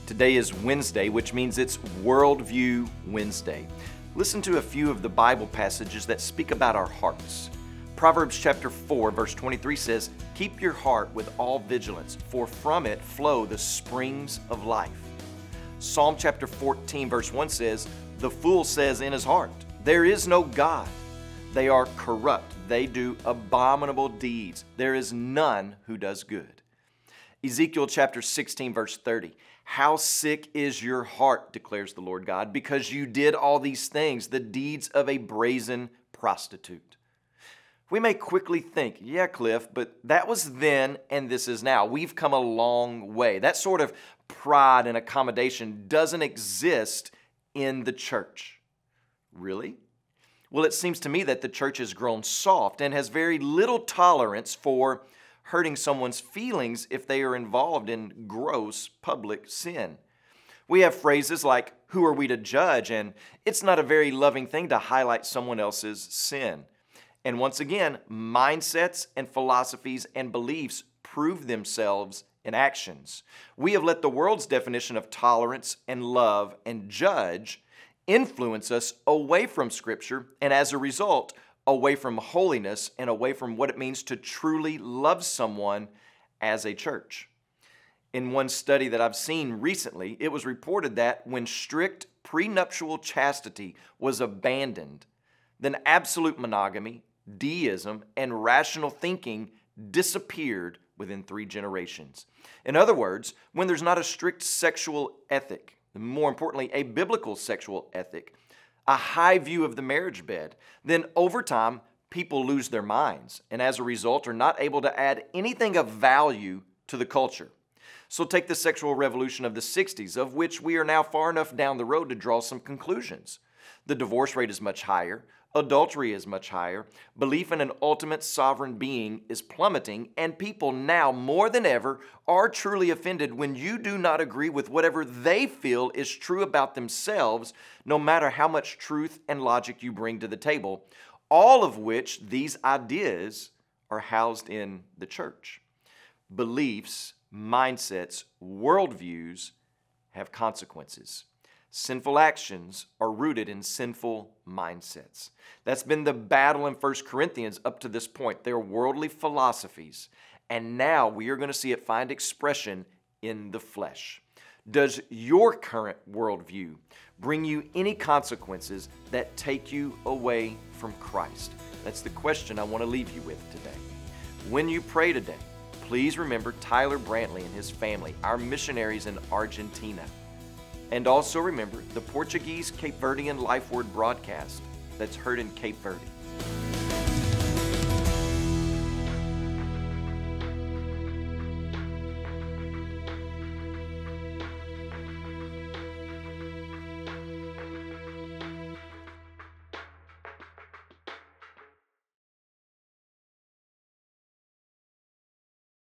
Today is Wednesday, which means it's Worldview Wednesday. Listen to a few of the Bible passages that speak about our hearts. Proverbs chapter 4, verse 23 says, "Keep your heart with all vigilance, for from it flow the springs of life." Psalm chapter 14, verse 1 says, "The fool says in his heart, there is no God. They are corrupt. They do abominable deeds. There is none who does good." Ezekiel chapter 16, verse 30, "How sick is your heart, declares the Lord God, because you did all these things, the deeds of a brazen prostitute." We may quickly think, yeah, Cliff, but that was then and this is now. We've come a long way. That sort of pride and accommodation doesn't exist in the church. Really? Well, it seems to me that the church has grown soft and has very little tolerance for hurting someone's feelings if they are involved in gross public sin. We have phrases like, "Who are we to judge?" and "It's not a very loving thing to highlight someone else's sin." And once again, mindsets and philosophies and beliefs prove themselves in actions. We have let the world's definition of tolerance and love and judge influence us away from Scripture, and as a result, away from holiness and away from what it means to truly love someone as a church. In one study that I've seen recently, it was reported that when strict prenuptial chastity was abandoned, then absolute monogamy, deism, and rational thinking disappeared within 3 generations. In other words, when there's not a strict sexual ethic, and more importantly, a biblical sexual ethic, a high view of the marriage bed, then over time, people lose their minds and as a result are not able to add anything of value to the culture. So take the sexual revolution of the 60s, of which we are now far enough down the road to draw some conclusions. The divorce rate is much higher. Adultery is much higher. Belief in an ultimate sovereign being is plummeting, and people now more than ever are truly offended when you do not agree with whatever they feel is true about themselves, no matter how much truth and logic you bring to the table, all of which these ideas are housed in the church. Beliefs, mindsets, worldviews have consequences. Sinful actions are rooted in sinful mindsets. That's been the battle in 1 Corinthians up to this point. They're worldly philosophies, and now we are going to see it find expression in the flesh. Does your current worldview bring you any consequences that take you away from Christ? That's the question I want to leave you with today. When you pray today, please remember Tyler Brantley and his family, our missionaries in Argentina. And also remember the Portuguese Cape Verdean Life Word broadcast that's heard in Cape Verde.